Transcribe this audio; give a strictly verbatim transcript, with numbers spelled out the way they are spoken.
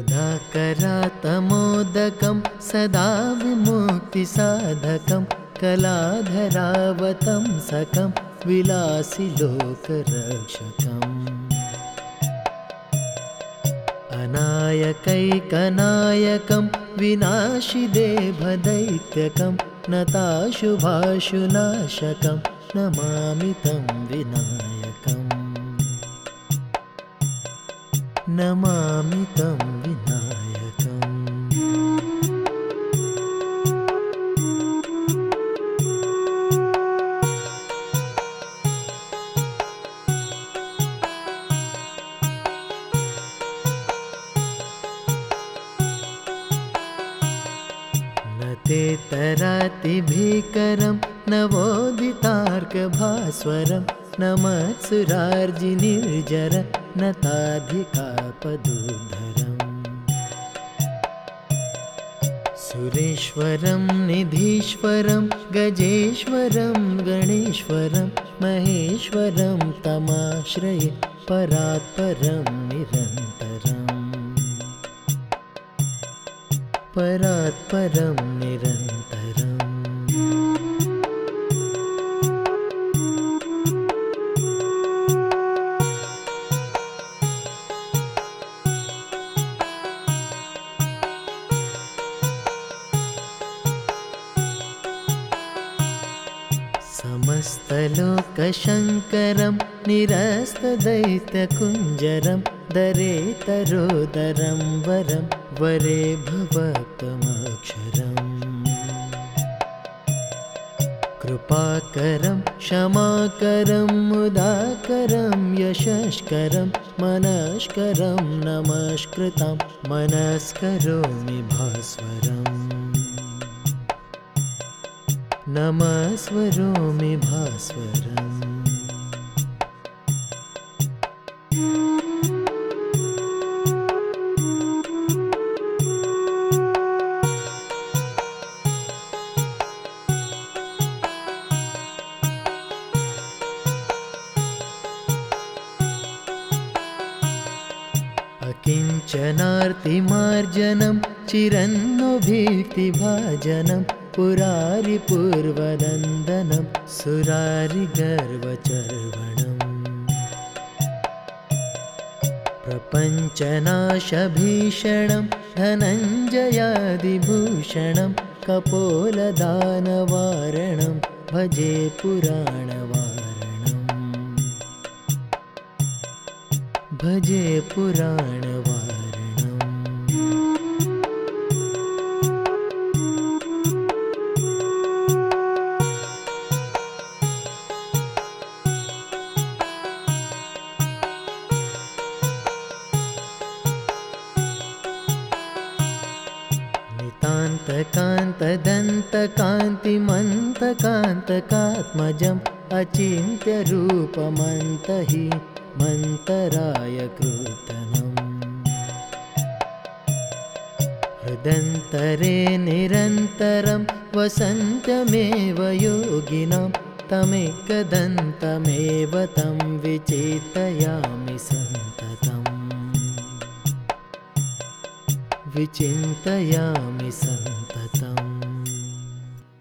सुधाकरातमोदकं सदा विमुक्तिसाधकं कलाधरावतंसकं विलासि लोकरक्षकम् अनायकैकनायकं विनाशिदेभदैत्यकं नताशुभाशुनाशकं नमामि तं विनायकम् नमामि तं विनायकम् तेतराति भीकरं नवोदितार्कभास्वरं नमत्सुरार्जिनिर्जर नताधिकापदुद्धरम् सुरेश्वरं निधीश्वरं गजेश्वरं गणेश्वरं महेश्वरं तमाश्रये परात्परं निरन्तरम् परात्परं निरन्तरम् समस्तलोकशङ्करं निरस्तदैत्यकुञ्जरं दरेतरोदरं वरं वरे भवत्वमक्षरम् कृपाकरं क्षमाकरं मुदाकरं यशस्करं मनस्करं नमस्कृतं मनस्करोमि भास्वरम् नमस्करोमि भास्वरम् अकिञ्चनार्तिमार्जनं चिरन्नोभीतिभाजनं पुरारिपूर्वनन्दनं सुरारिगर्वचर्वणम् प्रपञ्चनाशभीषणं धनञ्जयादिभूषणं कपोलदानवारणं भजे पुराणवारणम् भजे पुराणवारणम् नितान्तकान्तदन्तकान्तिमन्तकान्तकात्मजम् अचिन्त्यरूपमन्तहि मन्तराय कृतनम् हृदन्तरे निरन्तरं वसन्तमेव योगिनां तमेकदन्तमेव तं विचिन्तयामि सन्ततम् विचिन्तयामि सन्ततम्